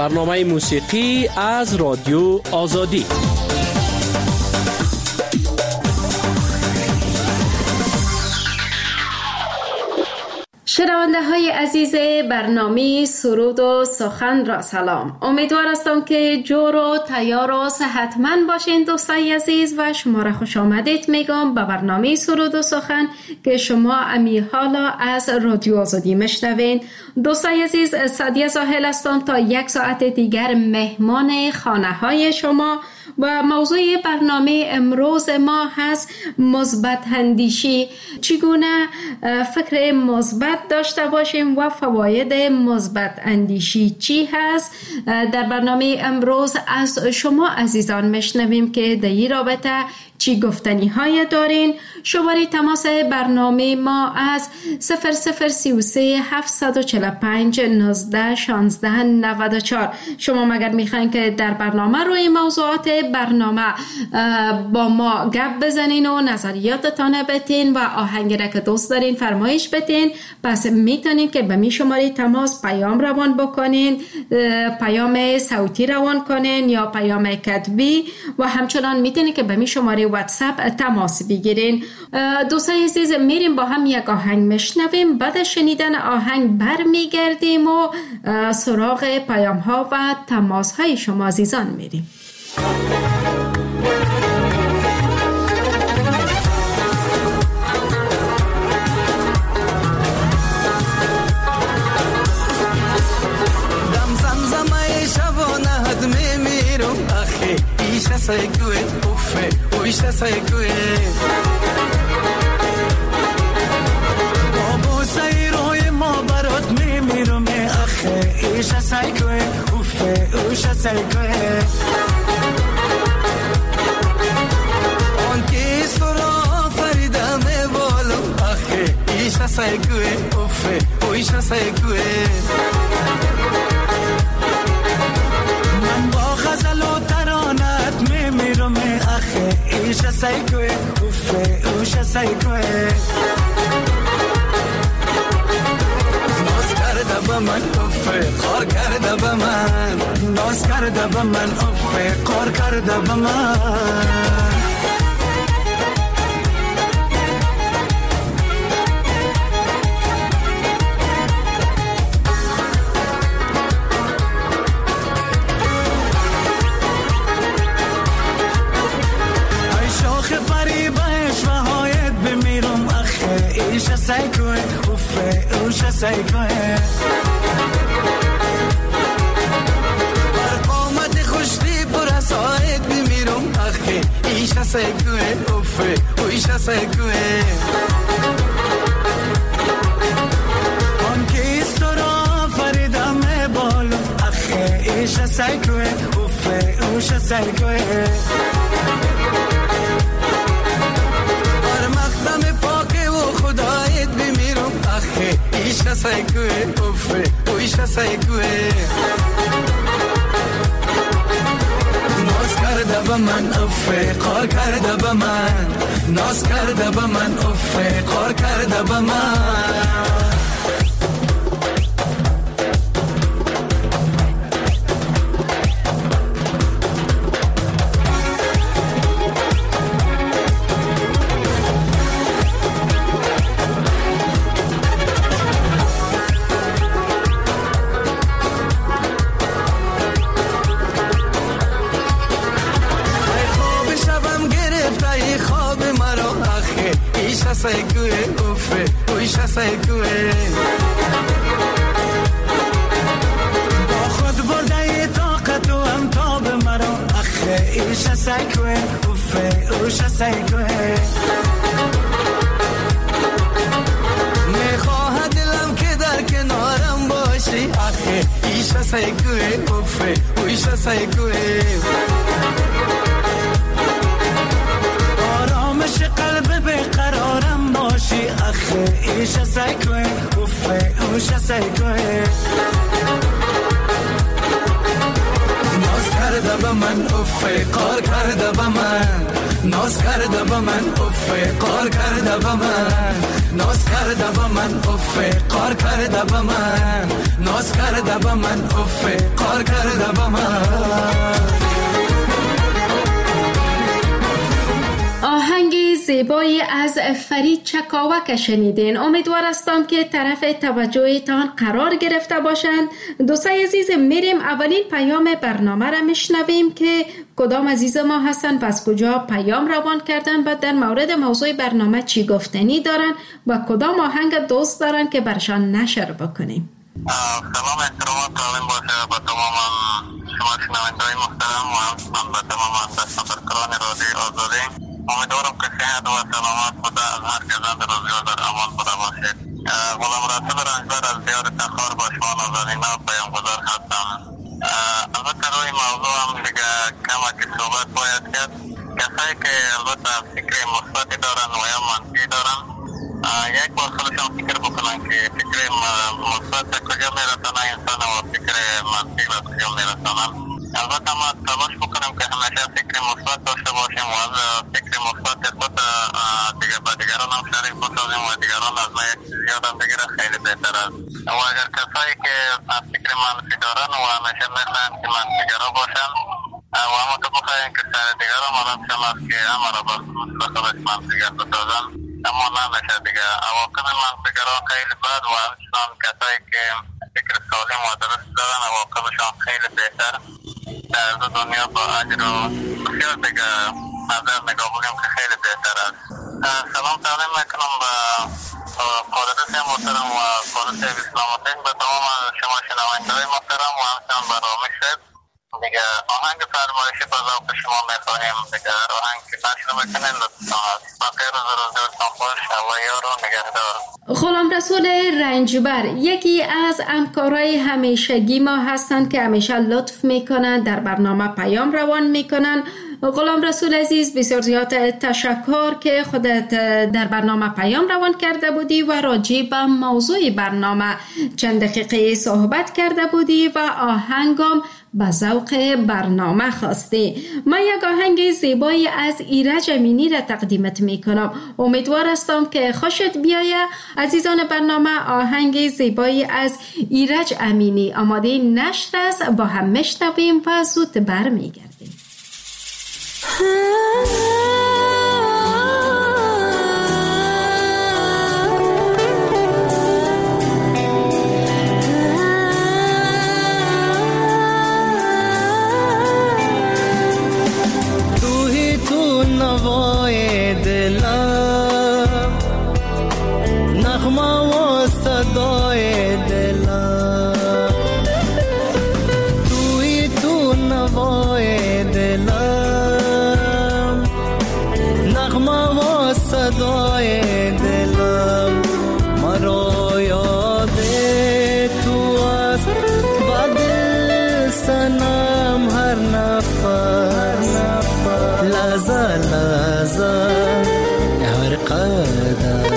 برنامه موسیقی از رادیو آزادی. شنونده های عزیز برنامه سرود و سخن را سلام. امیدوار هستم که جور و تیار و صحتمند باشین دوستای عزیز و شما را خوش آمدید میگم به برنامه سرود و سخن که شما امی حالا از رادیو آزادی میشنوین. دوستای عزیز، سعدیه ساحل هستم تا 1 ساعت دیگر مهمان خانه های شما و موضوع برنامه امروز ما هست مثبت اندیشی. چگونه فکر مثبت داشته باشیم و فواید مثبت اندیشی چی هست؟ در برنامه امروز از شما عزیزان میشنویم که در این رابطه چی گفتنی های دارین. شماره تماس برنامه ما از 0033 745 19 16 94. شما مگر میخواین که در برنامه روی موضوعات برنامه با ما گپ بزنین و نظریاتتان بتین و آهنگی را که دوست دارین فرمایش بتین، پس میتونین که به می شماره تماس پیام روان بکنین، پیام صوتی روان کنین یا پیام کتبی، و همچنان میتونین که به می شماره واتساپ تماس بگیرین. دوستای عزیز، میریم با هم یک آهنگ میشنویم. بعد شنیدن آهنگ برمیگردیم و سراغ پیام ها و تماس های شما عزیزان میریم. Saykue, uffe, uisha saykue. Abo sayroy ma barot mimiru me akhe, isha saykue, uffe, uisha saykue. On ki sura farida me bolo akhe, isha saykue, uffe, uisha saykue. Man ba khazalo taranat mimiru me akhe, isha saykue, uffe, uisha saykue. Nos karda ba man uffe, khar karda ba man. Nos karda ba man uffe, khar karda ba man. Isha saykue, uffe, usha saykue. Bar qomat khushdi pur asaid bimirum akhe. Isha saykue, uffe, usha saykue. On ki sura farida me bolo akhe. Isha saykue, uffe, usha saykue. Isha saykue, uffe, uisha saykue. Nos karda ba man uffe, khar karda ba man. Nos karda ba man uffe, khar karda ba man. Saykue, uffe, uisha saykue. Ba khud bordaye taqat u am tab maro akhe. Isha saykue, uffe, uisha saykue. Mekhahad dilam ke dar kenaram bashi akhe. Isha saykue, uffe, uisha saykue. آرامش قلب بیقرارم باشی اخه. ایشه سایکوه، افه، اوشه سایکوه. ناز کرده به من افه، کار کرده به من. ناز کرده به من اف قار کرده به من ناز کرده به من اف قار کرده به من ناز کرده به من اف قار کرده به من. آهنگ زیبایی از فرید چکاوک شنیدین. امیدوار هستم که طرف توجهتان قرار گرفته باشند. دوستای عزیز، میریم اولین پیام برنامه را میشنویم که کدام عزیز ما هستن، پس کجا پیام روان کردن و در مورد موضوع برنامه چی گفتنی دارن و کدام آهنگ دوست دارن که برشان نشر بکنیم. سلام، احترامات تعلیم باشه با تمام شما شنونده‌های محترم و با تمام سفرکران رادیو آزادی. امیدوارم که صحت و سلامت خدا از هر گزند روزگار در امان خدا باشید. غلام رسول رنجبر از دیار تخار با شما نازنین و پیامگذار هستم. البته روی موضوع هم دیگه کمکی صحبت باید کرد. کسایی که البته فکر مثبتی دارن و یا منفی دارن، یک بار خودشان فکر بکنن که فکر مثبت کجا میرسانه انسان و فکر منفی به کجا میرسانن. البته ما تلاش بکنیم که همیشه فکر مثبت داشته باشیم و از فکر مثبت خود دیگه با دیگران هم شریک بسازیم و دیگران از ما یک چیز یادم بگیره، خیلی بهتر است. و اگر کسایی که فکر منفی دارن و همیشه میخواین که منفیگرا باشن و اما که بخواین که سر دیگران مالت شما است که همه را به خودش منفیگر بسازن، اما نمیشه دیگه. عواقب منفیگرا خیلی بد و همچنان کسایی که فکر سالم و درست دارن عواقبشان خیلی بهتر در دنیا با اجر و بسیار دیگه نظر نگاه بگیم که خیلی بهتر است. سلام تعلیم میکنم به قادرت محترم و قادرت اسلام الدین، به تمام شما شنونده‌های محترم و همچنان به رامی شد. دیگه آهنگ فرمایشی به ذوق شما میخواهیم. دیگه آهنگ که نشر میکنین لطفا بقیه روزگارتان خوش و یار و نگهدار. غلام رسول رنجبر یکی از همکارای همیشگی ما هستند که همیشه لطف میکنن، در برنامه پیام روان میکنن. غلام رسول عزیز، بسیار زیاد تشکر که خودت در برنامه پیام روان کرده بودی و راجع به موضوع برنامه چند دقیقه صحبت کرده بودی و آهنگم به ذوق برنامه خواستی. من یک آهنگ زیبایی از ایرج امینی را تقدیمت میکنم. امیدوار هستم که خوشت بیایه. عزیزان برنامه، آهنگ زیبایی از ایرج امینی آماده نشر است، با هم میشنویم و زود برمیگردیم. نوای دلم، نغمه و صدای دلم، توی تو نوای دلم، نغمه و صدای دلم، مرا یاد تو است با دل سنم هر نفس، لحظه لحظه هر قدم،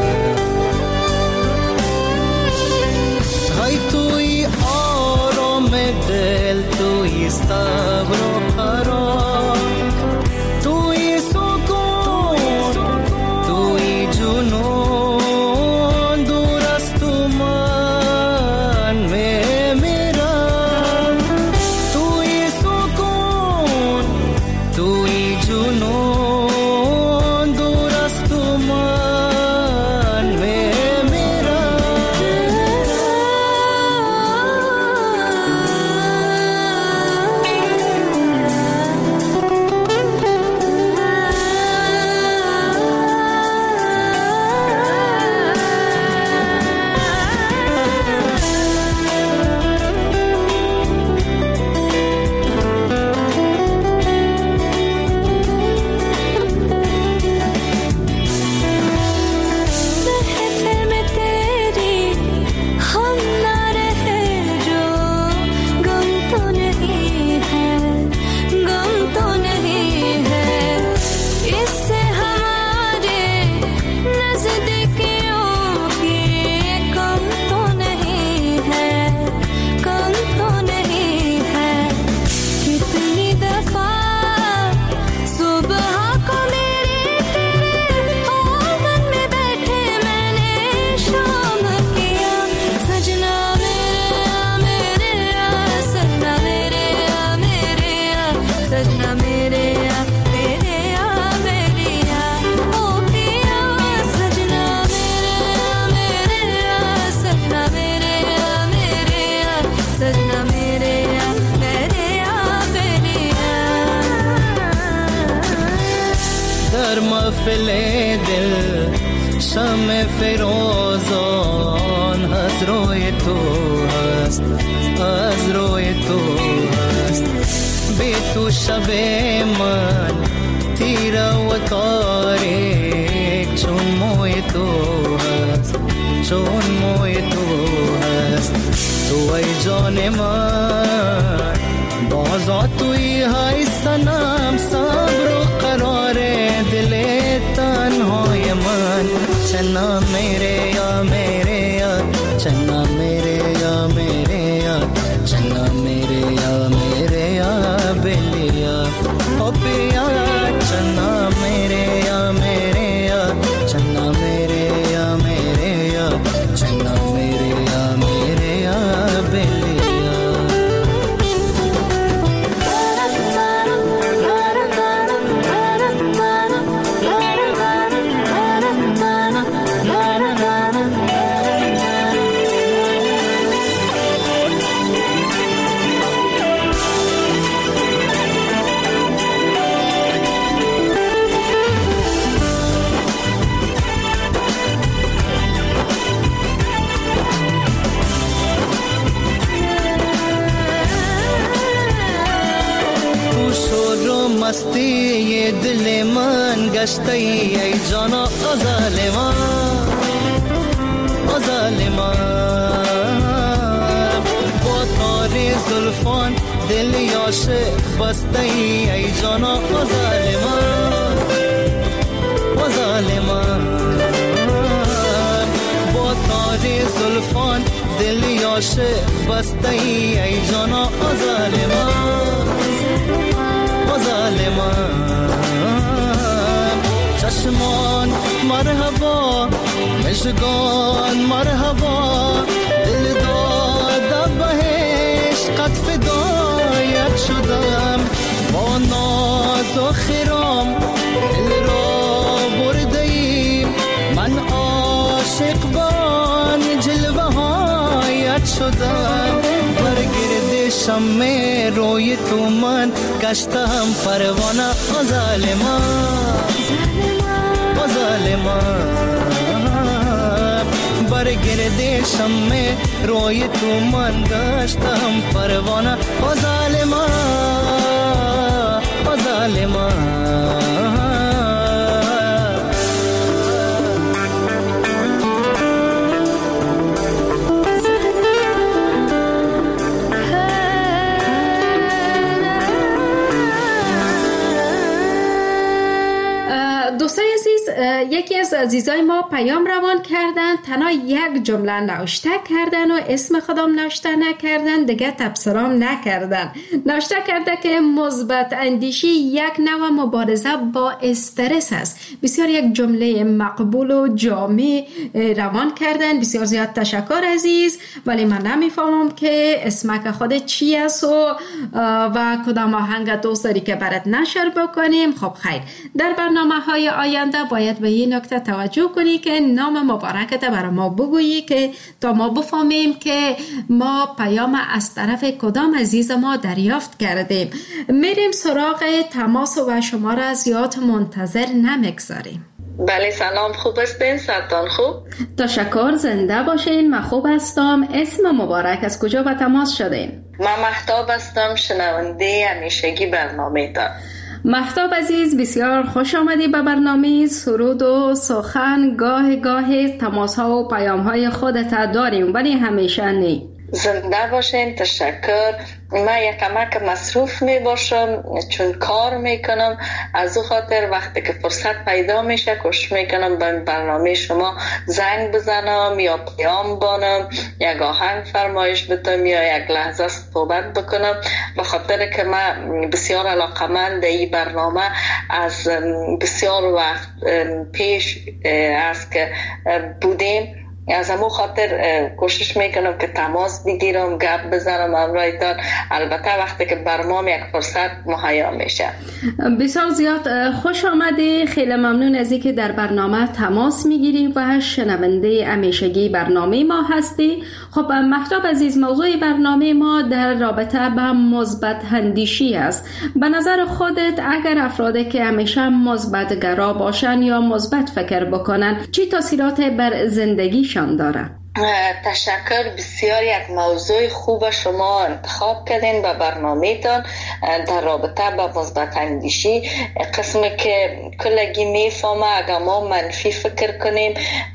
های توی آرام دل، توی صبر و قرار، توی سکون، توی جنون، دور از تو من میمیرم، توی سکون، توی جنون، دور در محفل دل شمع فیروزان از روی تو هست، از روی تو هست. بی تو شب من تیره و تاریک چون موی تو هست، چون موی تو هست. تو ای جان من بازا توی های سنم، صبر و قرار دل تنهای من. چنا میره یا میره یا، چنا میره یا میره یا، چنا میره یا میره یا بلیا او بیا. چنا میره یا میره یا، چنا میره یا میره یا، چنا میره یا میره یا بلیا. مستی یہ دل من گشتی ای جانا ظالمان، ظالمان. با تار زلفان دل عاشق بستی ای جانا ظالمان، ظالمان. با تار زلفان دل عاشق بستی ای جانا ظالمان، ظالمان. چشمان مرحبا، مشگان مرحبا، دل داده به عشقت فدایت شدم. با ناز و خرام دل را برده ایم، من عاشق بان جلوه هایت شدم. برگرد شمع روی تو من گشتم پروانه ظالمان، ظالمان. برگرد شمع روی تو من گشتم پروانه ظالمان، ظالمان. دوستای عزیز، یکی از عزیزای ما پیام روان کردن، تنها یک جمله نوشته کردن و اسم خودم نوشته نکردن، دیگه تبصرام نکردن. نوشته کرده که مثبت اندیشی یک نوع مبارزه با استرس است. بسیار یک جمله مقبول و جامع روان کردن. بسیار زیاد تشکر عزیز، ولی من نمیفهمم که اسمک خود چی است و کدام آهنگ دوست داری که برات نشر بکنیم. خب خیر، در برنامه های آینده باید به این نکته توجه کنی که نام مبارکت برای ما بگویی که تا ما بفهمیم که ما پیام از طرف کدام عزیز ما دریافت کردیم. میریم سراغ تماس و شما را زیاد منتظر نمیگذاریم. بله سلام، خوب هستین؟ سرطان خوب؟ تشکر، زنده باشین. من خوب هستم. اسم مبارک از کجا به تماس شدین؟ من مهتاب هستم، شنونده همیشگی برنامه تا. مهتاب عزیز، بسیار خوش آمدی به برنامه سرود و سخن. گاه تماس ها و پیام های خودت داریم ولی همیشه نی. زنده باشین. تشکر. من یک کمک مصروف می باشم چون کار میکنم، از او خاطر وقتی که فرصت پیدا میشه کوشش میکنم به برنامه شما زنگ بزنم یا پیام بانم، یک آهنگ فرمایش بدم یا یک لحظه صحبت بکنم، به خاطر که من بسیار علاقمند این برنامه از بسیار وقت پیش است که بودیم از همون خاطر کوشش میکنم که تماس بگیرم، گپ بزنم همراهتان، البته وقتی که برنامه یک فرصت مهیا میشه. بسیار زیاد خوش آمدی، خیلی ممنون از اینکه در برنامه تماس میگیری و شنونده همیشگی برنامه ما هستی. خب مهتاب عزیز، موضوع برنامه ما در رابطه با مثبت اندیشی است. به نظر خودت اگر افرادی که همیشه مثبت گرا باشن یا مثبت فکر بکنن چی تاثیرات بر زندگیشان داره؟ تشکر، بسیار یک موضوع خوب شما انتخاب کردین به برنامه‌تان در رابطه با مثبت اندیشی. قسمی که کلگی میفهمه اگر ما منفی فکر کنیم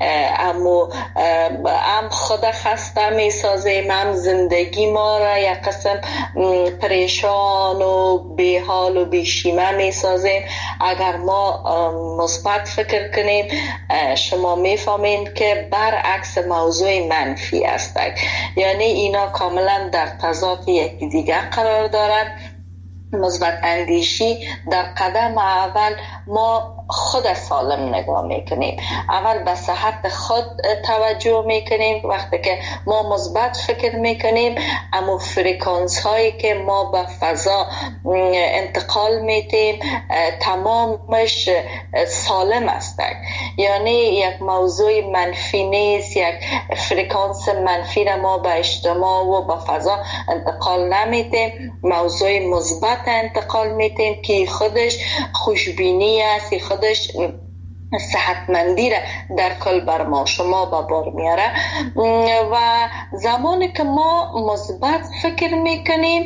هم خود خسته میسازیم، هم زندگی ما را یک قسم پریشان و بیحال و بیشیمه میسازیم. اگر ما مثبت فکر کنیم شما میفهمین که برعکس موضوع منفی است، یعنی اینا کاملا در تضاد یکی دیگر قرار دارند. مثبت اندیشی در قدم اول ما خود سالم نگاه میکنیم، اول به صحت خود توجه میکنیم. وقتی که ما مثبت فکر میکنیم اما فرکانس هایی که ما به فضا انتقال میدیم تمامش سالم است، یعنی یک موضوع منفی نیست، یک فرکانس منفی را ما به اجتماع و به فضا انتقال نمیدیم، موضوع مثبت انتقال میدیم که خودش خوشبینی است، خودش صحتمندی را در کل بر ما شما به بار میاره. و زمانی که ما مثبت فکر میکنیم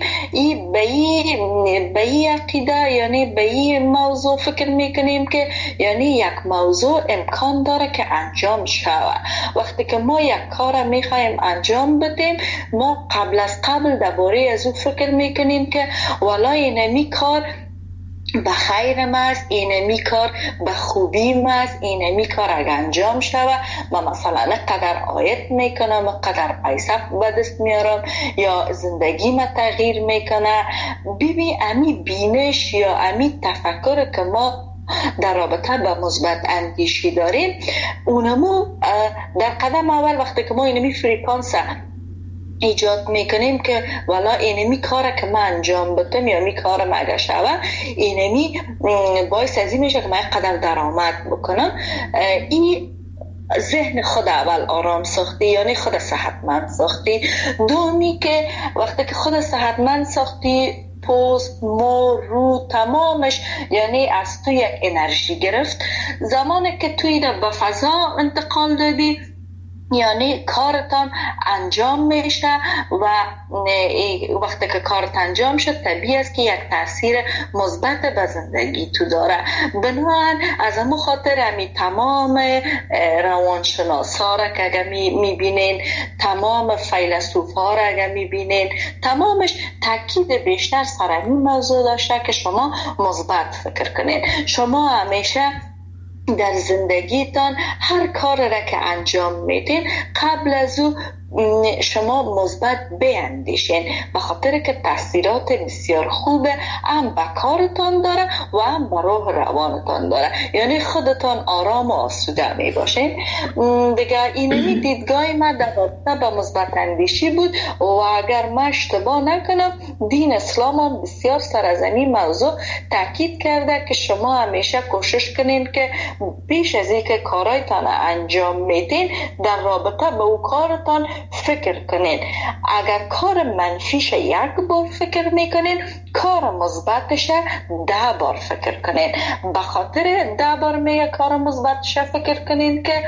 به این عقیده، یعنی به این موضوع فکر میکنیم که یعنی یک موضوع امکان داره که انجام شود. وقتی که ما یک کار میخوایم انجام بدیم ما قبل از قبل درباره از او فکر میکنیم که والا اینمی کار به خیرم است، اینمی کار به خوبیم است، اینمی کار اگر انجام شود و مثلا قدر آیت میکنم، قدر پیسه به دست میارم یا زندگی ما تغییر میکنه. ببین امی بینش یا امی تفکر که ما در رابطه با مثبت اندیشی داریم اونمو در قدم اول وقتی که ما اینمی فریکانس ایجاد میکنیم که والا اینمی کاره که من انجام بدم یا می کارم اگر شوه اینمی باعث از این میشه که من قدر درآمد بکنم. این ذهن خود اول آرام ساختی، یعنی خود صحتمند ساختی. دومی که وقتی که خود صحتمند ساختی پوست، مو، رو تمامش یعنی از تو یک انرژی گرفت. زمانی که توی به فضا انتقال دادی یعنی کارتان انجام میشه و وقتی که کارت انجام شد طبیعی است که یک تاثیر مثبت به زندگی تو داره. بنابراین از همون خاطر همی تمام روانشناسا را که اگر میبینین، تمام فیلسوفا را اگر میبینین، تمامش تاکید بیشتر سر این موضوع داشته که شما مثبت فکر کنین. شما همیشه در زندگیتان هر کار را که انجام میدین قبل از او شما مثبت بیندیشین، به خاطر که تاثیرات بسیار خوبه هم به کارتان داره و هم به روح روانتان داره، یعنی خودتان آرام و آسوده می باشین. دیگه اینمی دیدگاه ما در رابطه با مثبت اندیشی بود و اگر من اشتباه نکنم دین اسلام هم بسیار سر از این موضوع تاکید کرده که شما همیشه کوشش کنین که پیش از اینکه کارایتان انجام میدین در رابطه با او کارتان فکر کنین. اگر کار منفیش یک بار فکر میکنین کار مثبتش 10 بار فکر کنین. به خاطر 10 بار میگه کار مثبتش فکر کنین که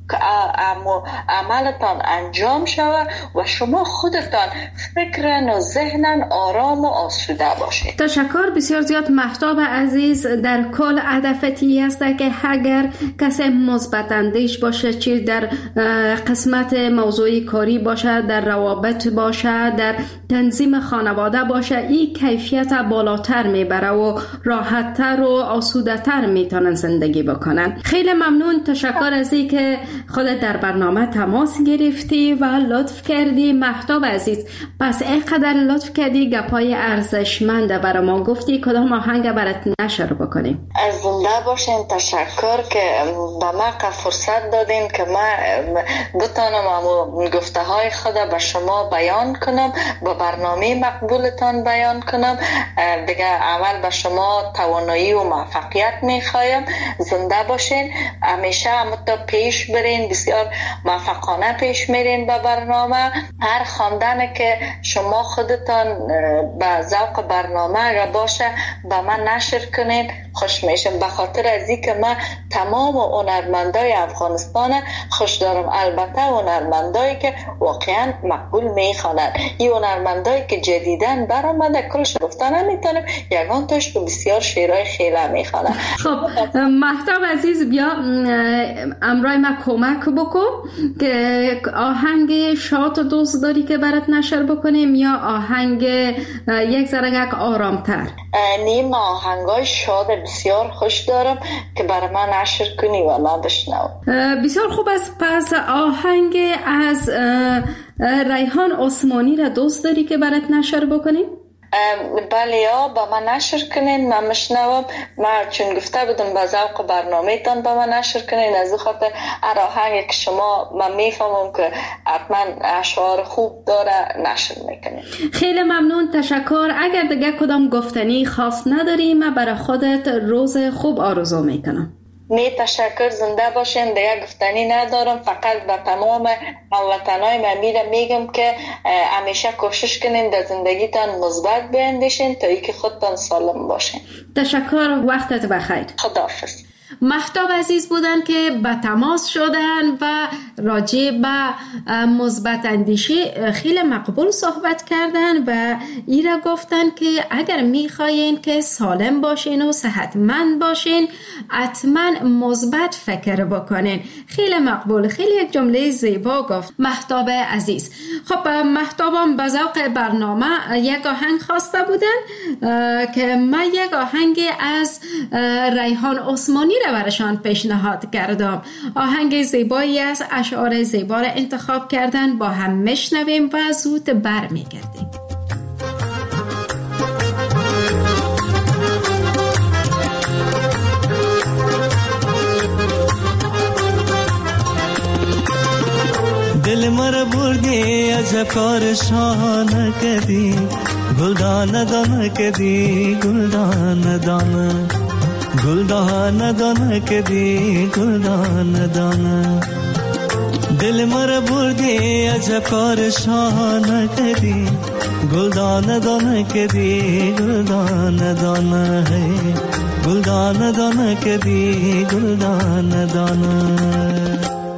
عملتان انجام شود و شما خودتان فکرن و ذهنن آرام و آسوده باشید. تشکر بسیار زیاد مهتاب عزیز. در کل هدفتی است که اگر کسی مثبت اندیش باشه، چه در قسمت موضوعی کاری باشه، در روابط باشه، در تنظیم خانواده باشه، این کیفیت بالاتر میبره و راحتتر و آسوده تر میتونن زندگی بکنن. خیلی ممنون، تشکر از این که خودت در برنامه تماس گرفتی و لطف کردی. مهتاب عزیز، پس اینقدر لطف کردی، گپای ارزشمند برای ما گفتی. کدام آهنگ برات نشر بکنیم؟ از زنده باشین. تشکر که به ما فرصت دادین که ما بتانم گفته های خود به شما بیان کنم، به برنامه مقبولتان بیان کنم. دیگه اول به شما توانایی و موفقیت میخوایم. زنده باشین، همیشه همتا پیش برین، بسیار موفقانه پیش میرین به برنامه. هر خواندن که شما خودتان به ذوق برنامه اگر باشه به من نشر کنین، خوش میشم. به خاطر از این که من تمام هنرمندای افغانستان خوش دارم، البته هنرمندایی که واقعا مقبول میخوانند. این هنرمندایی که جدیدن برآمده کلش گفتن نمیتونم، یگان تاش بسیار شعرهای خیلی میخوانند. خب مهتاب عزیز، بیا امرای ما کمک بکن که آهنگ شاد و دوست داری که برات نشر بکنیم یا آهنگ یک ذره آرامتر؟ نیم آهنگای شاد بسیار خوش دارم که برای من نشر کنی و من بشنوم. بسیار خوب است. پس آهنگ از ریحان عثمانی را دوست داری که برات نشر بکنیم؟ بله یا با من نشر کنین، من مشنوم. من چون گفته بودم به ذوق برنامه تان با من نشر کنین، از خاطر هر آهنگ که شما من میفهمم که حتما اشعار خوب داره نشر میکنین. خیلی ممنون، تشکر. اگر دیگه کدام گفتنی خاص نداری، من برای خودت روز خوب آرزو میکنم. تشکر، زنده باشین. دیگه گفتنی ندارم، فقط به تمام هموطنای من میگم که همیشه کوشش کنین در زندگیتان مثبت بیاندیشین تا اینکه خودتان سالم باشین. تشکر، وقتت بخیر. خداحافظ. مهتاب عزیز بودن که به تماس شدن و راجع به مثبت اندیشی خیلی مقبول صحبت کردن و ایرا گفتن که اگر میخواین که سالم باشین و صحتمند باشین حتما مثبت فکر بکنین. خیلی مقبول، خیلی یک جمله زیبا گفت مهتاب عزیز. خب مهتابم به ذوق برنامه یک آهنگ خواسته بودن که من یک آهنگ از ریحان عثمانی را برشان پیشنهاد کردم. آهنگ زیبایی است، اشعار زیبا را انتخاب کردن، با هم میشنویم و زود برمیگردیم. دل مر بردی از کار شانه کدی، گلدان دانه کدی، گلدان دانه، گلدان دانه کدی، گلدان دانه. دل مر بردی از کار شانه کدی، گلدان دانه کدی، گلدان دانه، گلدان دانه کدی، گلدان دانه.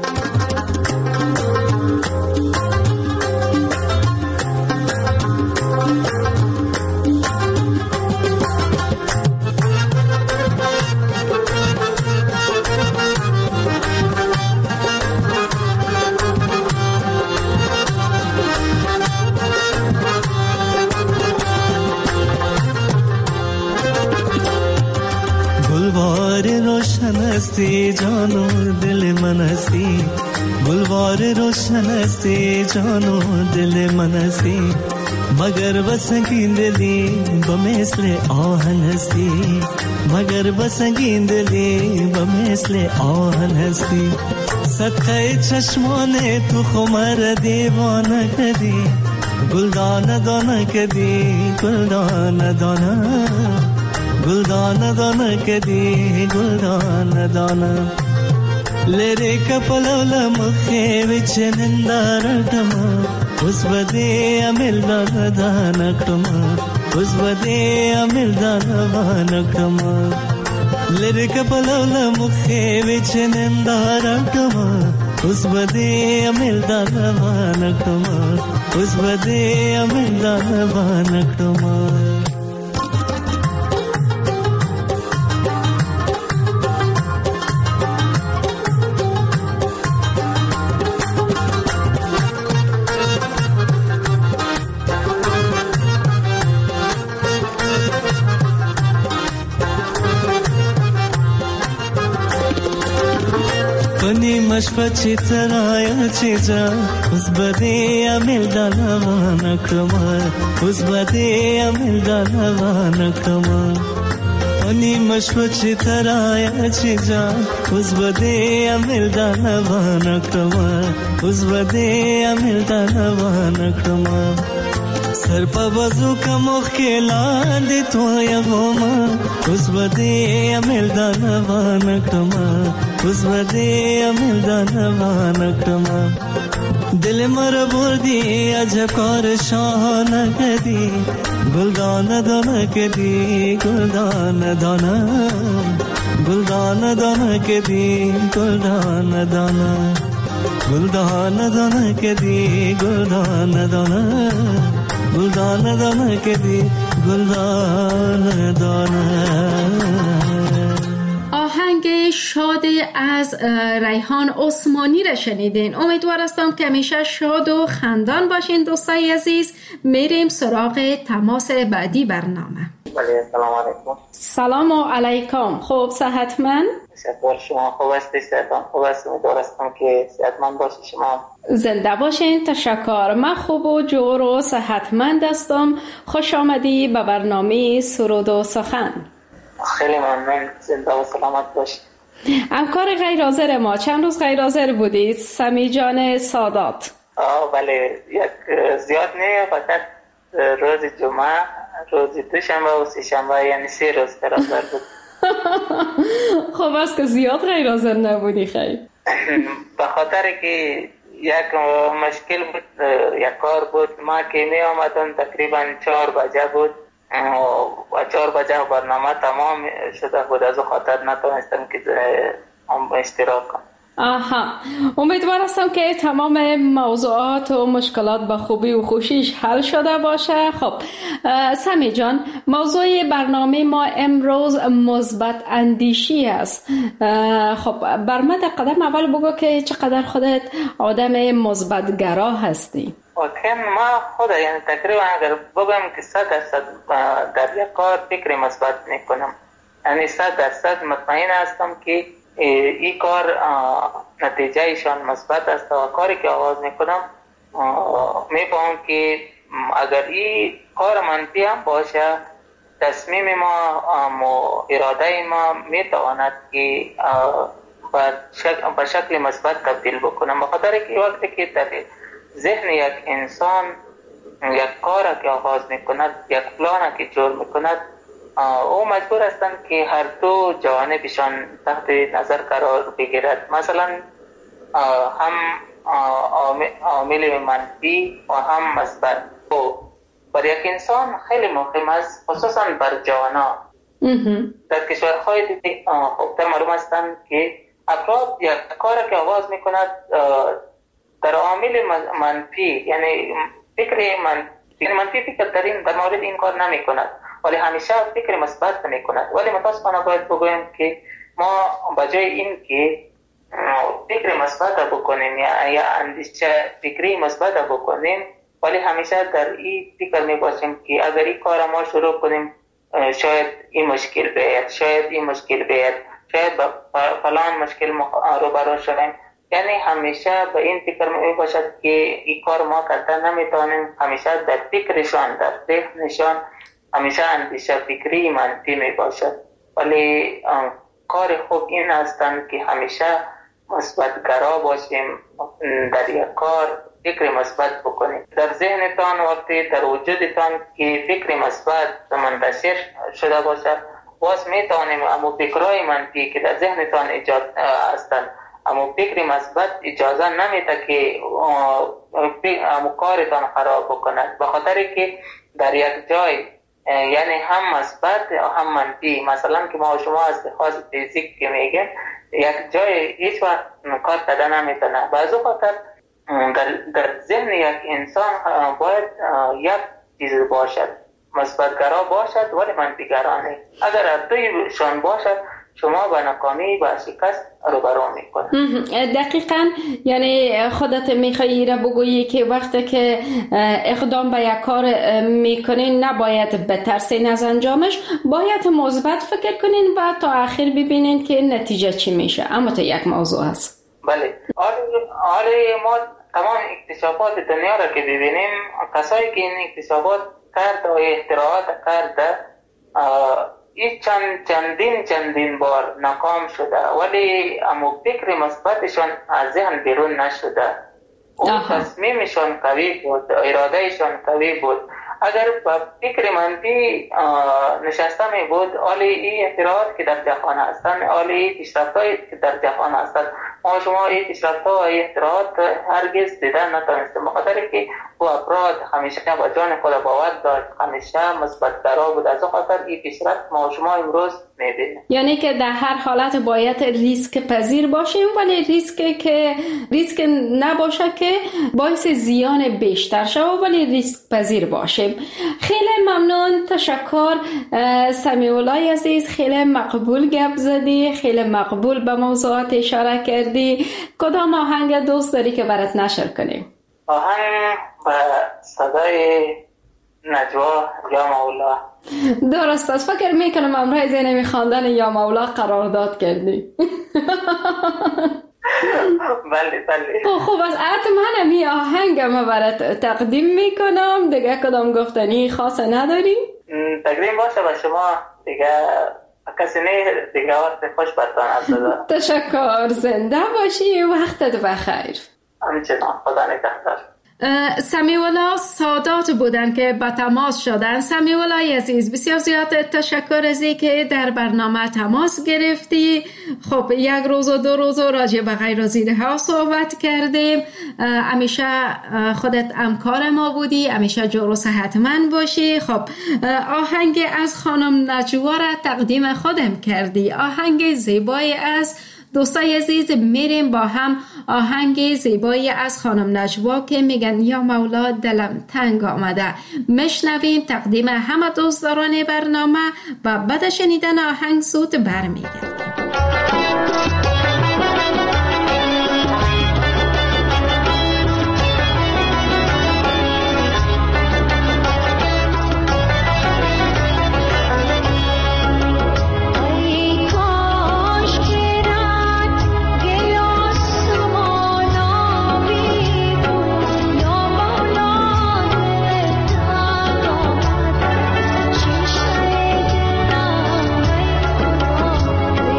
हस्ती जानो दिल मनसी, गुलवार रोशन हस्ती जानो दिल मनसी, मगर बसंगी दिली बमेसले आहन हस्ती, मगर बसंगी दिली बमेसले आहन हस्ती. सत्खे चश्मोने तू खुमर दीवाना कदी, गुलदान दाना कदी, गुलदान दाना, गुलदान दाना कदी, गुलदान दाना. लेरे कपलवल मुखे विच निंदारटमा, उस बदे अमिल दानकटमा, उस बदे अमिल दानकटमा. लेरे कपलवल मुखे विच निंदारटमा, उस बदे अमिल दानकटमा, उस बदे अमिल दानकटमा. نیمش پچی ترایا چیزا از بدی عمل دلوان کما از بدی عمل دلوان کما نیمش پچی ترایا چیزا از بدی عمل دلوان کما از بدی عمل دلوان کما سر په بازو کا مخ کې لاندې تویا وما اوس بده عمل دانوان کما اوس بده عمل دانوان کما دل مر بردی اج کار شان کدی گلدان دان کدی گلدان دانا گلدان دان کدی گلدان دانا گلدان دان کدی گلدان دانا گلدان دانه کدی گلدان دانه. آهنگ شاد از ریحان عثمانی را شنیدین. امیدوار هستم که همیشه شاد و خندان باشین دوستای عزیز. میریم سراغ تماس بعدی برنامه. سلام علیکم. سلام علیکم. خوب صحتمند؟ شکر شما خوب هستی؟ صحتان خوب است؟ امیدوار هستم که صحتمند باشی. شما زنده باشین. تشکر. من خوب و جور و صحتمند هستم. خوش آمدی به برنامه سرود و سخن. خیلی ممنون. زنده و سلامت باشی. همکار غیر حاضر ما چند روز غیر حاضر بودید؟ سمی جان سادات. بله، یک زیاد نه، فقط روز جمعه، روز دوشنبه و سه شنبه، یعنی 3 روز غیر حاضر بود. خب است که زیاد غیر حاضر نبودی. خیر به خاطر که یک مشکل بود، یک کار بود. ما که می آمدم تقریبا 4 بجه بود و 4 بجه برنامه تمام شده بود، از خاطر نتونستم که اشتراک کنم. آها، امیدوار هستم که تمام موضوعات و مشکلات به خوبی و خوشیش حل شده باشه. خب سمی جان، موضوع برنامه ما امروز مثبت اندیشی است. خب بر من در قدم اول بگو که چقدر خودت آدم مثبت گرا هستی. ما خود یعنی تقریبا اگر بگم که 100% در یک کار فکر مثبت میکنم، یعنی 100% مطمئن هستم که این کار نتیجه ایشان مثبت است و کاری که آغاز میکنم میفهمم که اگر این کار منفی هم باشه، تصمیم ما اراده ما میتواند که به شکل مثبت تبدیل بکنم. بخاطر که وقتی که در ذهن یک انسان یک کار که آغاز میکند، یک پلان که جور میکند، او مجبور هستند که هر دو جوانبشان تحت نظر قرار بگیرد. مثلا هم عامل منفی و هم مثبت. بر یک انسان خیلی مهم است، خصوصا بر جوانا. در کشورهای دیگه خوبتر معلوم هستند که افراد یک کار که آغاز میکند در عامل منفی، یعنی فکر منفی فکر در مورد این کار نمی کند، ولی همیشه فکر مثبت میکند. ولی متاسفانه باید بگویم که ما بجای این که فکر مثبت بکنیم یا اندیشه فکری مثبت بکنیم، ولی همیشه در این فکر میباشیم که اگر این کار ما شروع کنیم شاید این مشکل بیاد، شاید این مشکل بیاد، شاید با فلان مشکل روبرو شویم. یعنی همیشه به این فکر میباشد که این کار ما کردن نمیتونیم. همیشه در فکرشان، در ذهنشان همیشه اندیشه فکری منفی می باشد. ولی کار خوب این هستند که همیشه مثبت گرا باشیم، در یک کار فکر مثبت بکنیم. در ذهنتان وقتی در وجودتان که فکر مثبت منتشر شده باشد، باز می توانیم اما فکرهای منفی که در ذهنتان ایجاد هستند، اما فکر مثبت اجازه نمیده که اما کارتان خراب بکند. بخاطر که در یک جای یعنی هم مثبت و هم منفی، مثلا که ما شما از لحاظ فیزیک که میگیم یک جای هیچ وقت کار کردن نمیتونه. بعضی خاطر در ذهن یک انسان باید یک چیز باشد، مثبت‌گرا باشد ولی منفی‌گرا نیست. اگر هر دوی شان باشد شما با ناکامی با شکست روبرو میکنه. دقیقاً، یعنی خودت میخوایی را بگویی که وقتی که اقدام به یک کار میکنین نباید بترسین از انجامش، باید مثبت فکر کنین و تا آخر ببینین که نتیجه چی میشه. اما تا یک موضوع هست. بله. آره ما تمام اکتشافات دنیا را که ببینیم، کسایی که این اکتشافات کرد و اختراعات کرده این چندین بار ناکام شده، ولی اما فکر مثبتشون از ذهن بیرون نشده. اون تصمیمشون قوی بود، ارادهشون قوی بود. اگر با فکر منفی نشسته می بود، آلی این اختراعات که در جهان هستند، آلی این پیشرفت‌هایی که در جهان هستند، ما شما این پیشرفت‌ها و این اختراعات هرگز دیدن نتونستیم، بخاطر که با افراد همیشه با جان خود باور داشت، همیشه مثبت‌گرا بود. از اون خاطر این پیشرفت ما شما امروز می‌بینیم. یعنی که در هر حالت باید ریسک پذیر باشیم، ولی ریسک نباشه که باعث زیان بیشتر شود، ولی ریسک پذیر باشیم. خیلی ممنون، تشکر سمیعالله عزیز، خیلی مقبول گپ زدی، خیلی مقبول به موضوعات اشاره کردی. کدام آهنگ دوست داری که برات نشر کنیم؟ آهنگ به صدای نجوا یا مولا. درست است، فکر میکنم امروز زینمی خواندن یا مولا قرارداد کردی. بله. خوب است، حتما می آهنگ ما برات تقدیم میکنم. دیگه کدام گفتنی خاص نداری؟ تقدیم باشه به شما دیگه، کسی نه دیگه. وقت خوش برتان از دادم. تشکر، زنده باشی، وقتت بخیر. همچنان، خدا نگهدار. سمیعالله سادات بودن که با تماس شدن. سمیعالله عزیز، بسیار زیاد تشکر از اینکه در برنامه تماس گرفتی. خب یک روز و 2 روز راجع به غیر از اینها صحبت کردیم. همیشه خودت همکار ما بودی، همیشه جور و صحتمند باشی. خب آهنگ از خانم نجوا را تقدیم خودم کردی، آهنگ زیبایی از دوستای عزیز. میریم با هم آهنگ زیبایی از خانم نجوا که میگن یا مولا دلم تنگ آمده مشنویم، تقدیم همه دوستداران برنامه و بعد شنیدن آهنگ زود برمیگردیم. Thank you.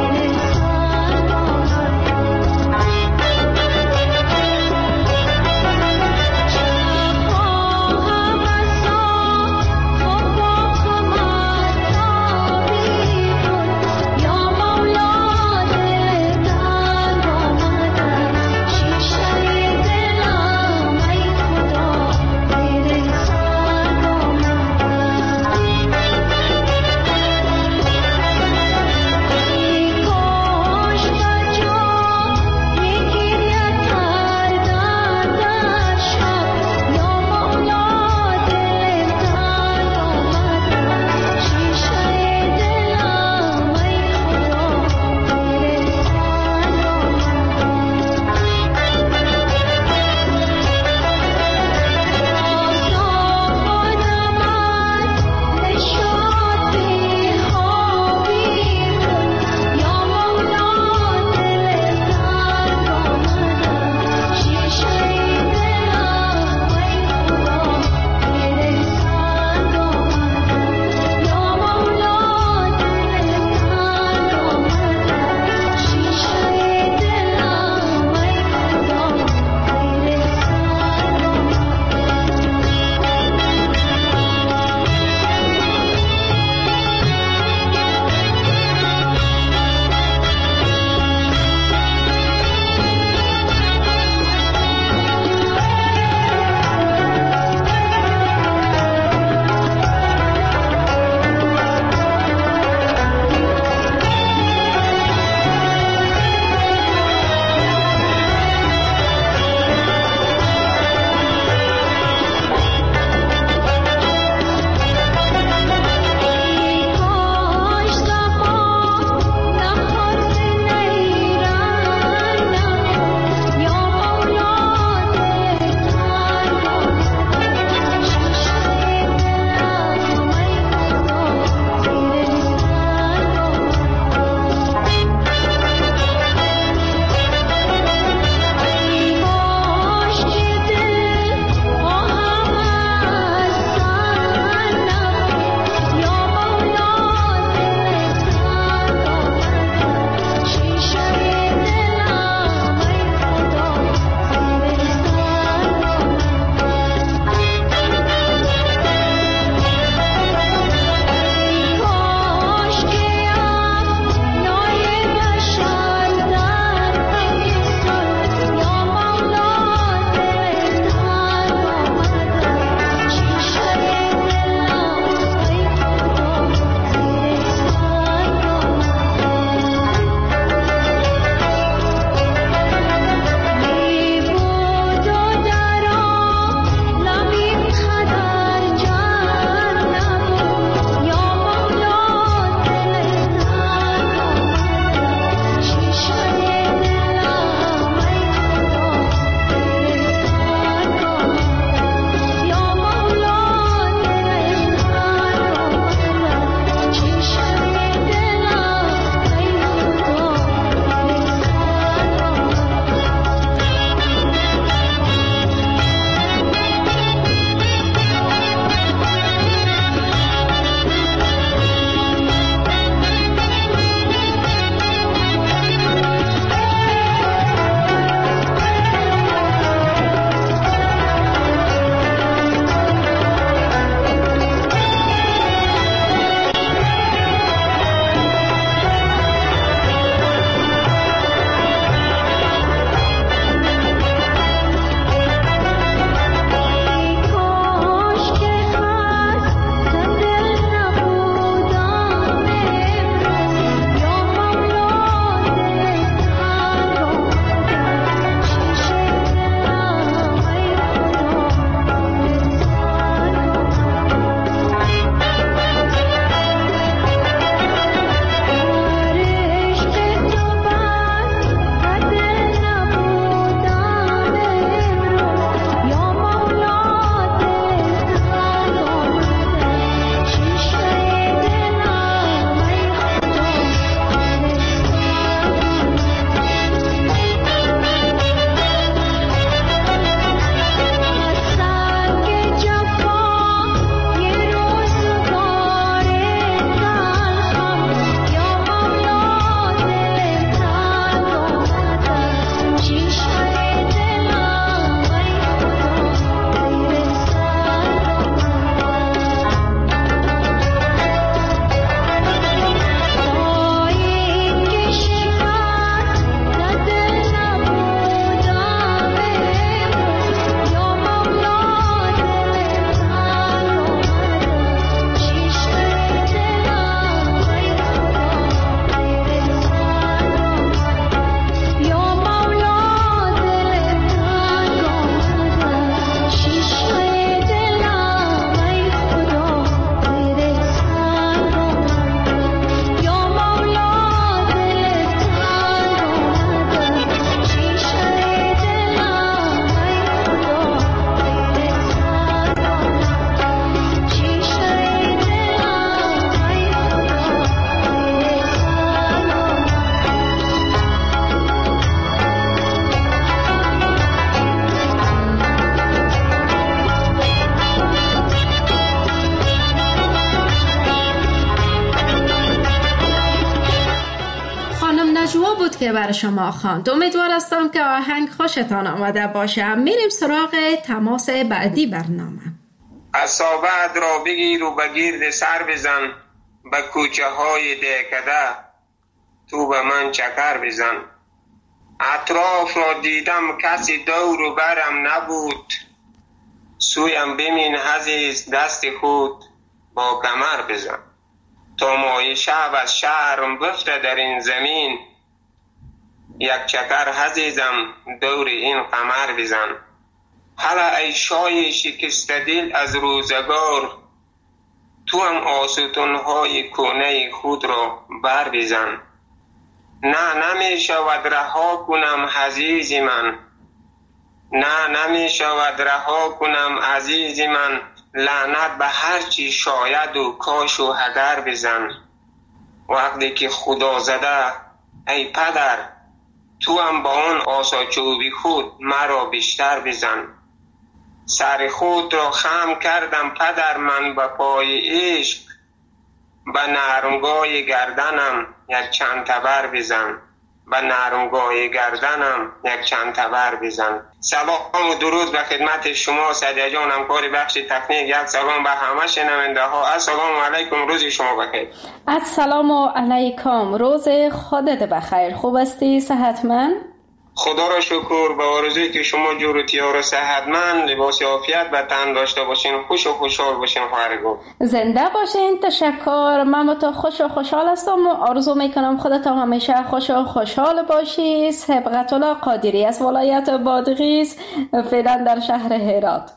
کلمات که برای شما خواند. امیدوار هستم که آهنگ خوشتان آمده باشه. میریم سراغ تماس بعدی برنامه. اصابت را بگیر و به گرد سر بزن، به کوچه های دهکده تو به من چکر بزن. اطراف را دیدم کسی دور و برم نبود، سویم بمین عزیز دست خود با کمر بزن. تا مای شب از شرم بفته در این زمین، یک چکر عزیزم دور این قمر بزن. حالا ای شای شکسته دل از روزگار، تو هم آستونهای کهنه خود را بر بزن. نه نمی شود رها کنم عزیز من، نه نمی شود رها کنم عزیز من. لعنت به هر چی شاید و کاش و هدر بزن. وقتی که خدا زده ای پدر، تو هم با آن آساچوبی خود مرا بیشتر بزن. سر خود را خم کردم پدر من به پای عشق، به نرمگاه گردنم یک چند تبر بزن. به نرمگاه گردنم یک چند تبر بزن. سلام و درود به خدمت شما سعدیه جان، همکار بخش تکنیک. یک سلام به همه شنونده ها. السلام علیکم، روز شما بخیر. السلام علیکم، روز خودت بخیر. خوب هستی؟ صحتمند؟ خدا را شکر. به آرزویی که شما جور و تیار و صحتمند، لباس عافیت به تن داشته باشین، خوش و خوشحال باشین. خواهرگو زنده باشین. تشکر. من تو خوش و خوشحال هستم و آرزو میکنم خودت همیشه خوش و خوشحال باشی. سبقت الله قادری از ولایت بادغیس، فعلا در شهر هرات.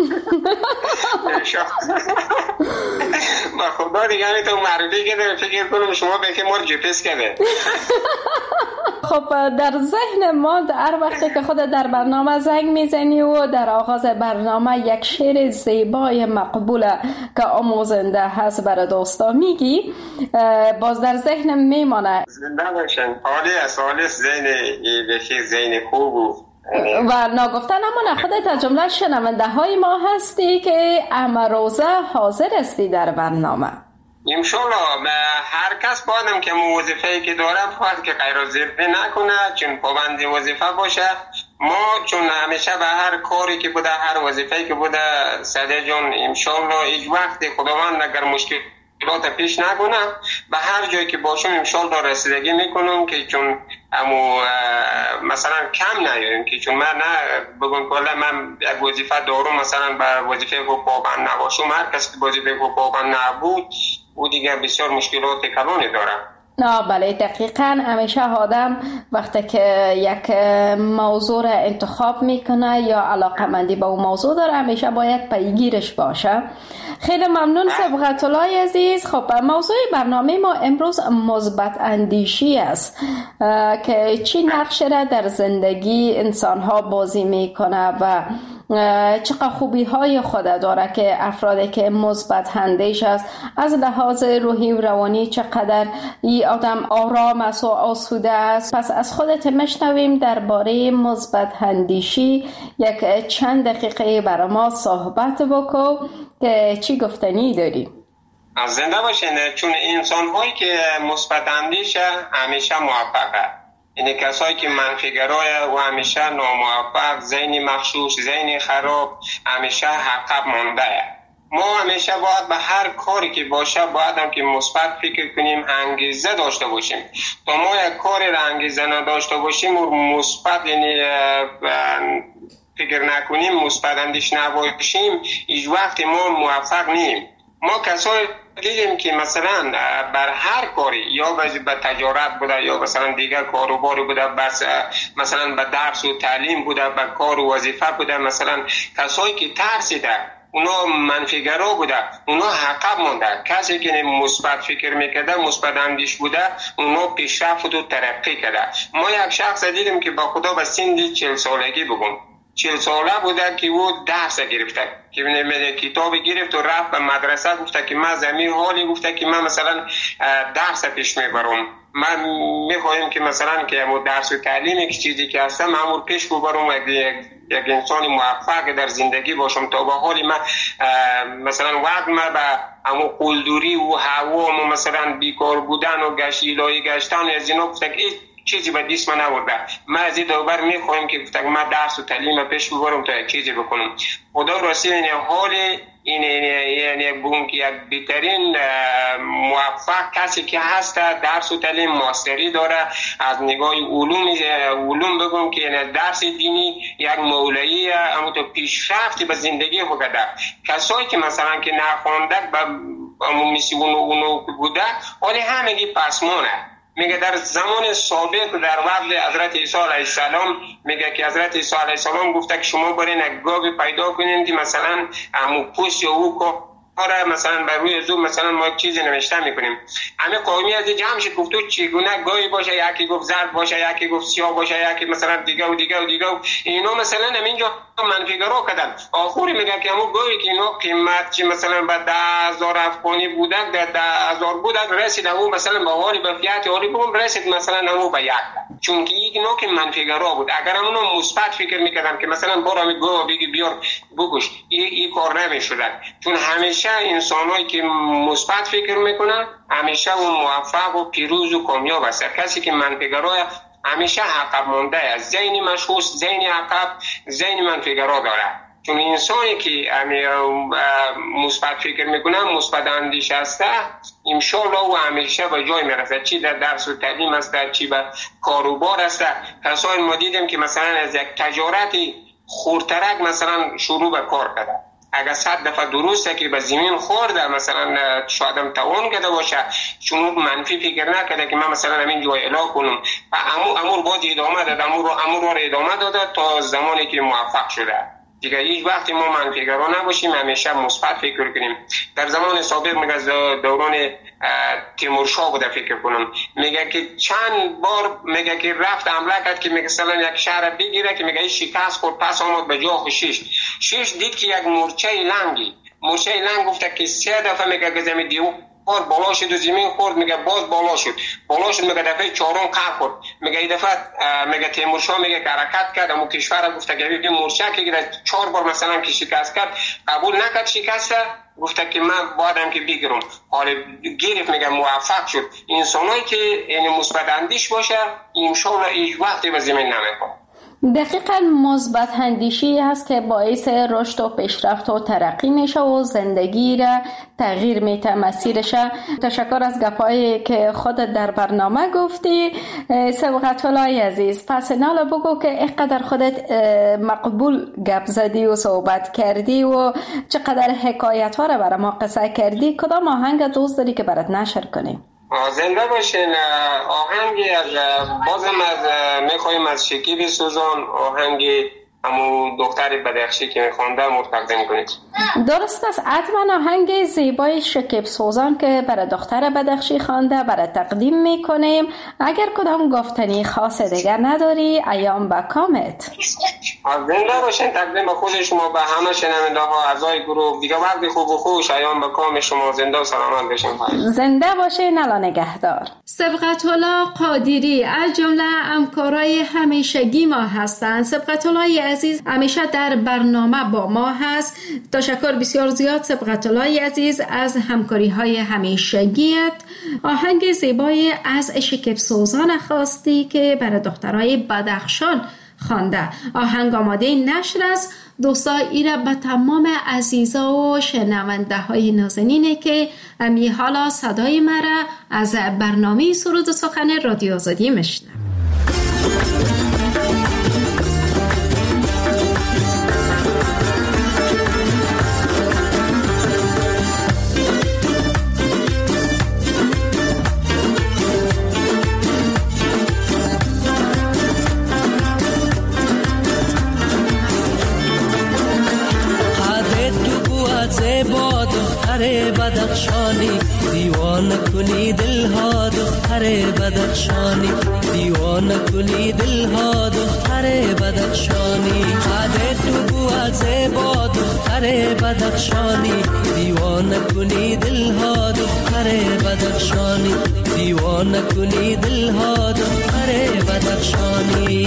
با خدا دیگه تو معرفی کرده، فکر کنم شما به که مور جپس کرده. خب در ذهن ما هر وقتی که خود در برنامه زنگ میزنی و در آغاز برنامه یک شعر زیبای مقبوله که آموزنده هست برای دوستا میگی، باز در ذهن میمانه. زنده باشن. حالی است، حالی است. ذهن خوب و ناگفته نمانه خودت از جمله شنونده های ما هستی که امروزه حاضر هستی در برنامه. انشالله هر کس باید که وظیفه‌ای که داره باید که غیر از ذره نکنه، چون پابند وظیفه باشه. ما چون همیشه به هر کاری که بوده، هر وظیفه‌ای که بوده سعدیه جان، انشالله هیچ وقت خداوند اگر مشکلات پیش نکنه، به هر جایی که باشم انشالله رسیدگی میکنم که چون مثلا کم نیاریم که چون من نه بگم کلا من یک وظیفه دارم مثلا به وظیفه پابند نباشم. هر کسی که وظیفه پابند نبود او دیگه بسیار مشکلات کلانی داره. بله دقیقاً. همیشه آدم وقتی که یک موضوع را انتخاب میکنه یا علاقه‌مندی به اون موضوع داره، همیشه باید پیگیرش باشه. خیلی ممنون سبقت الله عزیز. خب موضوع برنامه ما امروز مثبت اندیشی است که چی نقش را در زندگی انسان ها بازی میکنه و چقدر خوبی های خود داره که افرادی که مثبت اندیش است از لحاظ روحی و روانی چقدر این آدم آرام است و آسوده است. پس از خودت مشنویم درباره مثبت اندیشی یک چند دقیقه برای ما صحبت بکن که چی گفتنی داری؟ از زنده باشین. چون انسان هایی که مثبت اندیشه همیشه موفقه، یعنی کسایی که منفی‌گرای و همیشه ناموفق، ذهن مغشوش، ذهن خراب، همیشه عقب مانده. ما همیشه باید به هر کاری که باشه باید هم که مثبت فکر کنیم، انگیزه داشته باشیم. تا ما یک کاری را انگیزه نداشته باشیم و مثبت یعنی فکر نکنیم، مثبت اندیش نباشیم، هیچ وقت ما موفق نیم. ما کسایی دیدیم که مثلا بر هر کاری یا به تجارت بوده یا مثلا دیگر کاروباری بوده، بس مثلا به درس و تعلیم بوده، به کار و وظیفه بوده، مثلا کسایی که ترسیده اونا منفی‌گرا بوده، اونا عقب مونده. کسی که مثبت فکر میکرده، مثبت اندیش بوده، اونا پیشرفت و ترقی کرده. ما یک شخص دیدیم که با خدا به سن 40 سالگی بگم 40 ساله بوده که او درس گرفته، که کتاب گرفت و رفت به مدرسه، گفته که من زمین حالی، گفته که من مثلا درس پیش میبرم، من میخوایم که مثلا که درس و تعلیمی که چیزی که هستم همون پیش ببرم و یک انسان موفق در زندگی باشم. تا به حالی من مثلا وقت من به همون قلدوری و هوا و مثلا بیکار بودن و گشت الهی گشتن از اینا گفته که چیزی به دست من نورده. ما از این دوبر میخوایم که گفتم ما درس و تعلیم پیش ببرم تا یک چیزی بکنم. خدا راستی این حال این یعنی بگم که یک بهترین موفق کسی که هست درس و تعلیم ماستری داره از نگاه علوم بگم که یعنی درس دینی یک مولایی اما تو پیشرفتی به زندگی خود کرده. کسایی که مثلا که نخوانده مثل اونو بوده ولی همگی پسمانه. میگه در زمان سابق در وقت حضرت عیسی علیه السلام میگه که حضرت عیسی علیه السلام گفته که شما برین یک گاوی پیدا کنین که مثلا همون پوست یا او کاره مثلا بر روی زو مثلا ما چیزی نوشته میکنیم. همه قومی از جمع شد گفت تو چگونه گاوی باشه، یکی گفت زرد باشه، یکی گفت سیاه باشه، یکی مثلا دیگه و دیگه و دیگه. اینا مثلا همینجا منفیگرا کردن. آخری میگه که همون گاوی که اینا قیمت چی مثلا به 10,000 افغانی بودن، در 10,000 بودن رسید همون مثلا به حالی به فیات حالی بگم رسید مثلا همون به یک. چون که یک نوع که منفیگرا بود. اگر همونو مثبت فکر میکردم که مثلا برو همین گاو بگی بیار بکش، این کار نمیشدن. چون همیشه انسانایی که مثبت فکر میکنن همیشه اون موفق و پیروز و کامیاب است. کسی که منفیگرا همیشه عقب مونده است. ذهن مشخوص، ذهن عقب، ذهن منفیگرا داره. چون انسانی که مثبت فکر میکنه، مثبت اندیش هسته، ان شاء الله او همیشه به جای میرسه. چی در درس و تعلیم است، چی به کاروبار است. کسایی ما دیدیم که مثلا از یک تجارتی خردترک مثلا شروع به کار کرده. اگر 100 دفعه درسته که به زمین خورده مثلا شاید هم توان کرده باشه، چون منفی فکر نکرده که من مثلا همین جای اعلام کنم و امور باید ادامه داد، امور رو ادامه داده تا زمانی که موفق شده. دیگه هیچ وقتی ما منفیگرا نباشیم، همیشه مثبت فکر کنیم. در زمان سابق میگه دوران تیمورشاه بوده فکر کنم، میگه که چند بار میگه که رفت حمله کرد که میگه مثلا یک شهر بگیره که میگه شکست خورد، پس آمد به جا شش دید که یک مورچه لنگ گفته که 3 دفعه میگه گزمی دیو بالا شد و زمین خورد، میگه باز بالا شد میگه دفعه 4م قهر خورد. میگه این دفعه میگه تیمورشاه میگه که حرکت کرد، اما کشور گفته که این مورچه که 4 بار مثلا که شکست کرد قبول نکرد شکست، گفته که من بایدم که بگیرم. حالا گرفت میگه موفق شد. انسانایی که یعنی مثبت اندیش باشه ان شاء الله هیچ وقتی به زمین نمیخوره. دقیقاً مثبت اندیشی هست که باعث رشد و پیشرفت و ترقی میشه و زندگی را تغییر میده، مسیرش. تشکر از گپایی که خودت در برنامه گفتی سبقت الله عزیز. پس نالا بگو که اینقدر خودت مقبول گپ زدی و صحبت کردی و چقدر حکایت ها را برای ما قصه کردی، کدام آهنگ دوست داری که برات نشر کنیم؟ زنده باشین. آهنگی از بازم از میخوایم از شکیب سوزان، آهنگی همون دختر بدخشی که میخوانده تقدیم کنید. درست است، حتما آهنگ زیبای شکیب سوزان که برای دختر بدخشی خوانده برای تقدیم میکنیم. اگر کدام گفتنی خاص دیگر نداری ایام با کامت. زنده باشین. تقدیم به خود شما، به همه شنونده ها، اعضای گروه. دیگه وقتی خوب و خوش ایام با کام شما. زنده و سلامت باشین. زنده باشین. الله نگهدار. سبقت الله قادری از جمله همکارای همیشگی ما هستند. سبقت الله عزیز همیشه در برنامه با ما هست. تشکر بسیار زیاد سبقت الله عزیز از همکاری های همیشگیت. آهنگ زیبای از شکیب سوزان خواستی که برای دخترای بدخشان خوانده. آهنگ آماده نشر است. دوستا ایره به تمام عزیزا و شنونده های نازنینه که امی حالا صدای مرا از برنامه سرود و سخن رادیو آزادی میشنن. با دختر بدخشانی دیوانه کنی دلها، دختر بدخشانی دیوانه کنی دلها، دختر بدخشانی عادت تو بوازه با دختر بدخشانی دیوانه کنی دلها، دختر بدخشانی دیوانه کنی دلها، دختر بدخشانی.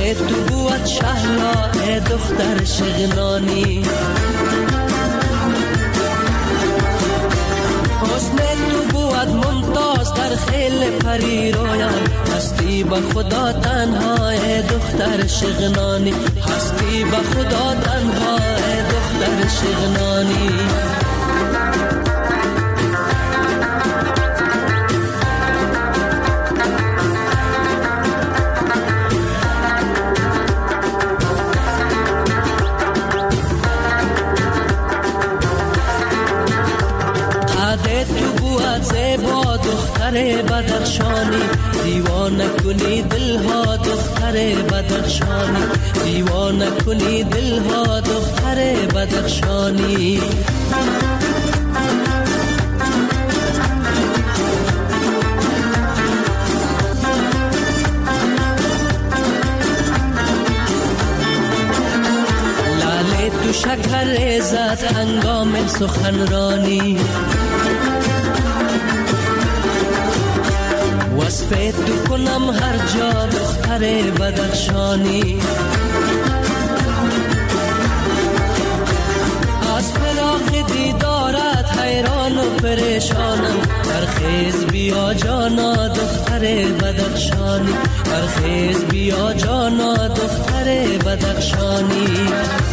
حسن تو بود شهلا دختر شغنانی، حسن تو بود ممتاز در خیل پری رویان، هستی با خدا تنها دختر شغنانی، هستی با خدا تنها دختر شغنانی. زیبا دختر بدخشانی، دیوانه کنی دلها دختر بدخشانی، دیوانه کنی دلها دختر بدخشانی. لاله تو شکر زد انگام سخنرانی، وصفت تو کنم هر جا دختر بدخشانی. از فراق دیدارت حیران و پریشانم، برخیز بیا جانا دختر بدخشانی، برخیز بیا جانا دختر بدخشانی.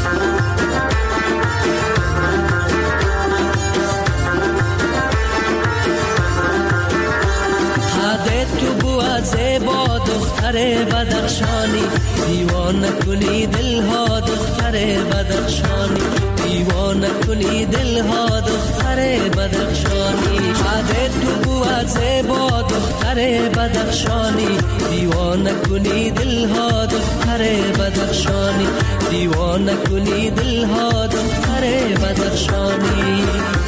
تو بود زیبا دختر بدخشانی، دیوانه کنی دلها دختر بدخشانی، دیوانه کنی دلها دختر بدخشانی. تو بود زیبا دختر بدخشانی، دیوانه کنی دلها دختر بدخشانی، دیوانه کنی دلها دختر بدخشانی.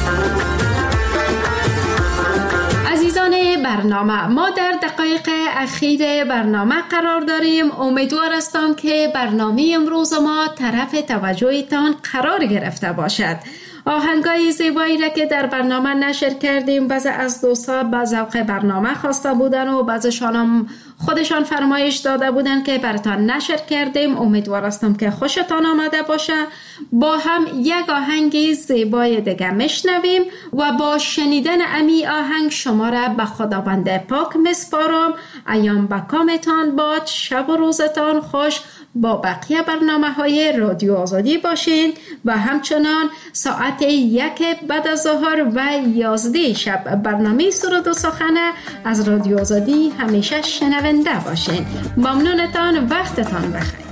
عزیزان برنامه، ما در دقایق اخیر برنامه قرار داریم. امیدوار هستم که برنامه امروز ما طرف توجهتان قرار گرفته باشد. آهنگای زیبایی را که در برنامه نشر کردیم، بعضی از دوستان با ذوق برنامه خواسته بودن و بعضیشان هم خودشان فرمایش داده بودن که براتان نشر کردیم. امیدوار هستم که خوشتان آمده باشه. با هم یک آهنگ زیبای دیگه میشنویم و با شنیدن امی آهنگ شما را به خداوند پاک میسپارم. ایام بکامتان باد، شب و روزتان خوش. با بقیه برنامه‌های رادیو آزادی باشین و همچنان ساعت 1 بعد از ظهر و 11 شب برنامه سرود و سخن از رادیو آزادی همیشه شنونده باشین. ممنونتان، وقتتان بخیر.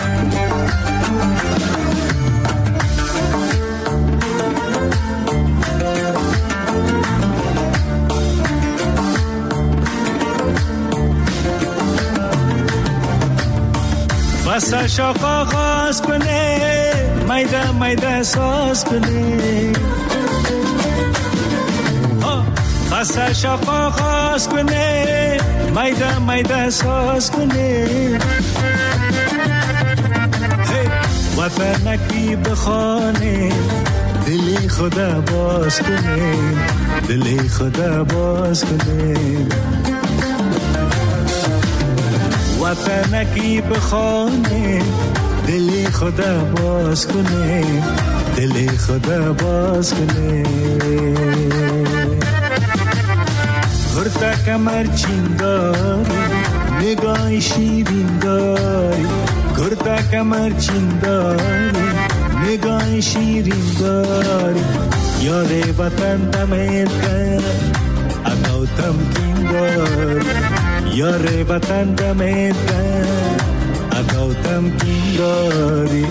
بسش آغاز کنه، میده میده ساز کنه، بسش آغاز کنه، میده میده ساز کنه. وطنکی بخانه، دلی خدا باز کنه، دلی خدا باز کنه. وطنکی بخانه، دلی خدا باز کنه، دلی خدا باز کنه. گرتا کمر چین داری، نگاه شیرین داری، گرتا کمر چین داری، نگاه شیرین داری. یار وطن دمت کن، اگو تمکین داری، یار وطن دمت کن، اگو تمکین داری.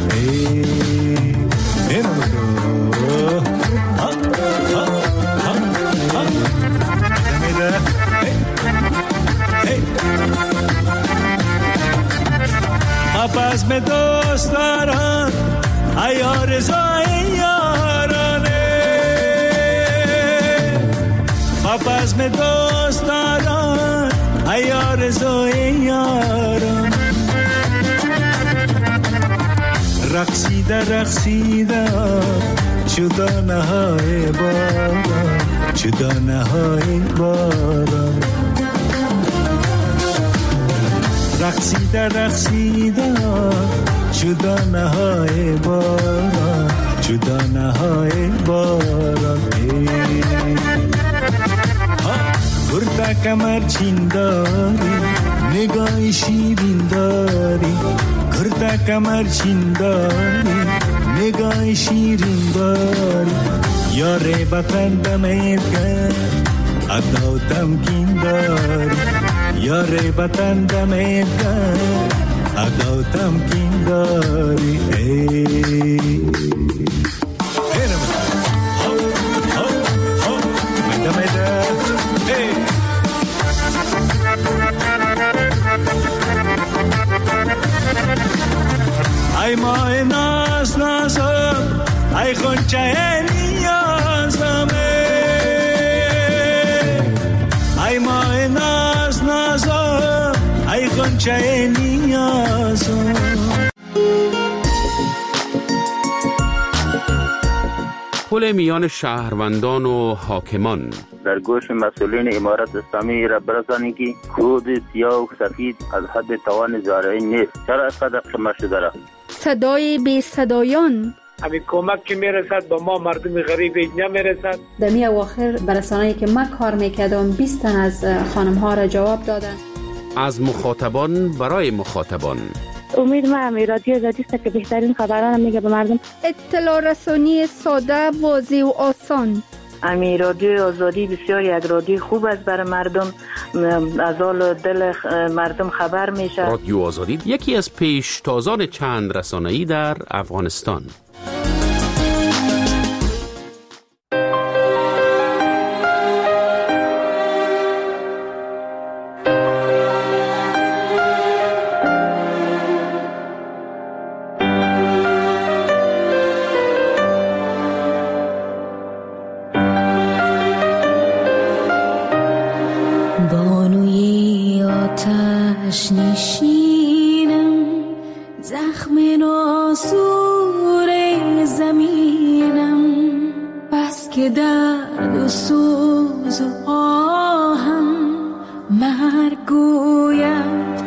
پس میں دوست دارم ای آرزوی یارانه، پس میں دوست دارم ای آرزوی یارانه. رقصیده رقصیده چو دانه های باران، چو دانه های باران. رقصیده رقصیده شدانه های باران شدانه های باران گرده کمر چین داری نگاه شیرین داری گرده کمر چین داری نگاه شیرین داری یاره بطندمت کرد اداو تمکین داری یاره بطندمت کرد اداو تمکین داری ای ماه ناز نازم ای خونچه نیازم ای ماه ناز نازم ای خونچه نیازم. پل میان شهروندان و حاکمان. در گوش مسئولین امارت اسلامی را برسانید که کود سیاه و سفید از حد توان زارعی نیست. چرا اینقدر شما شده را؟ صدای بی صدایان. همین کمک که میرسد با ما مردم غریب نمیرسد. دمی اواخر برسانه‌ای که من کار میکردم 20 تن از خانم ها را جواب دادن. از مخاطبان برای مخاطبان. امید ما رادیو آزادی است که بهترین خبران میگه به مردم. اطلاع رسانی ساده، واضح و آسان. رادیو آزادی بسیار یک رادیو خوب است برای مردم، از حال دل مردم خبر میشه. رادیو آزادی یکی از پیشتازان چند رسانه‌ای در افغانستان. نشینم زخم ناسور زمینم، بس که درد و سوز و آهم مرگ گوید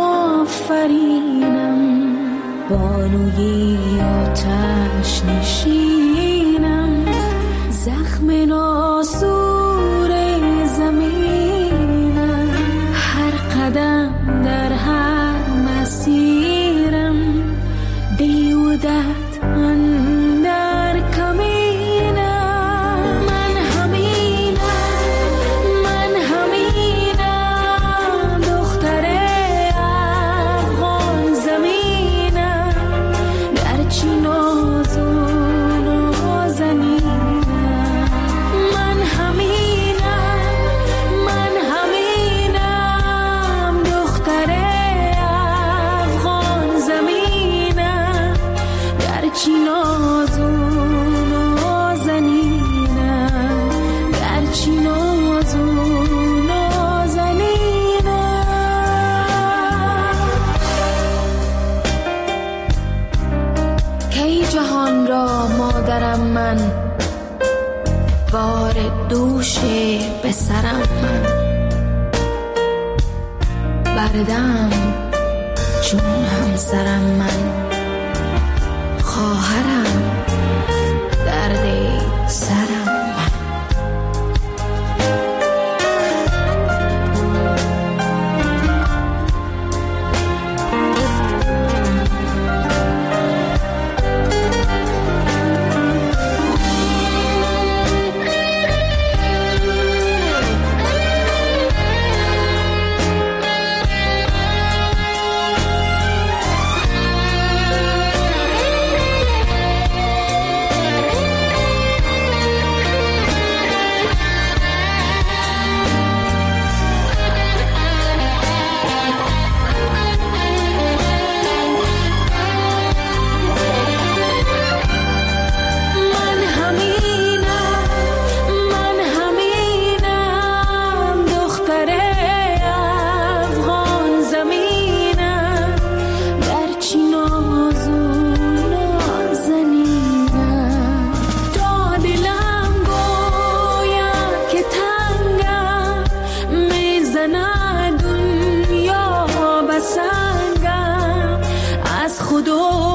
آفرینم. بانوی آتش نشینم زخم ناسور زمینم، هر قدم در هر مسیرم بیودت اندر کمینم. من همینم دختر افغان زمینم، گرچه ناز و نازنینم. من همینم دختر افغان زمینم، گرچه ناز و نازنینم، گرچه ناز و نازنینم. کی جهان را مادرم من، بار دوش به سرم من، بردم چون همسرم من، خواهرم درد سرم من. خدا